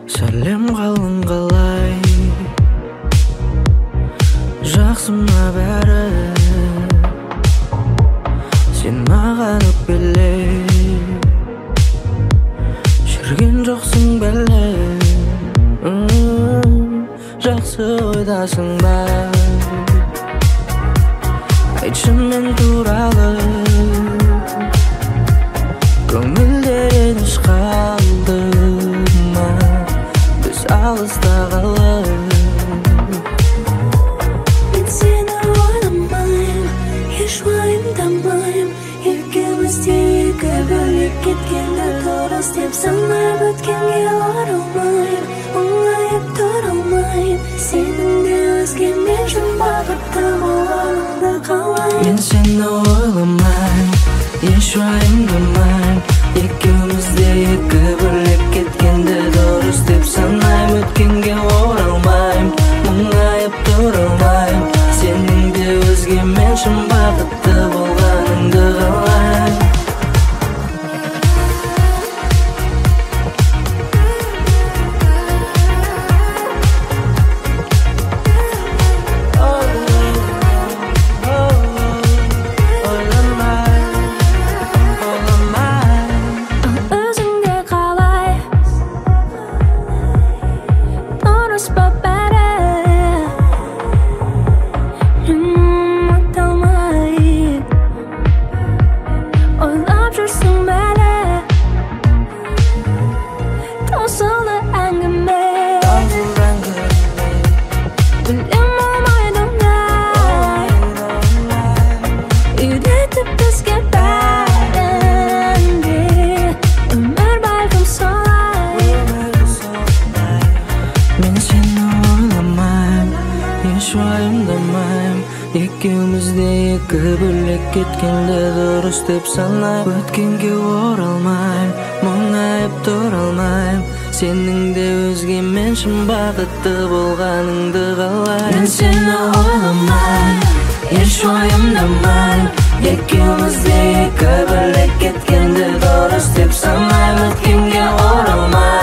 Сәлем қалың қалай, жақсы ма бәрі? Сен маған өкпелеп жүрген жоқсың бәле. Жақсы ойдасың ба? Айтшы мен туралы, көңілде реніш қалды ма? Біз алыста қалып. Мен сені ойламайм, еш уайымдамайм. Екеуміз де екі бөлек кеткенді дұрыс деп санайм. Өткенге оралмайм, оңайып тұра алмайм. Сенің де өзгемен шын бақытты болғаныңды қалайм. Мен сені ойламайм, еш уайымдамайм. Екеуміз де екі бөлек кеткенді дұрыс деп санайм. Өткенге оралмайм, мұңайып тұра алмайм. Сенің де өзгемен шын бақытты болғаныңды қалайм. Екеумізде екі бөлек кеткенді дұрыс деп санайм. Өткенге оралмайм, мұңайып тұра алмайм. Сенің де өзгемен шын бақытты болғаныңды қалайм. Мен сені ойламайм, еш уайымдамайм. Екеумізде екі бөлек кеткенді дұрыс деп санайм. Өткенге оралмайм,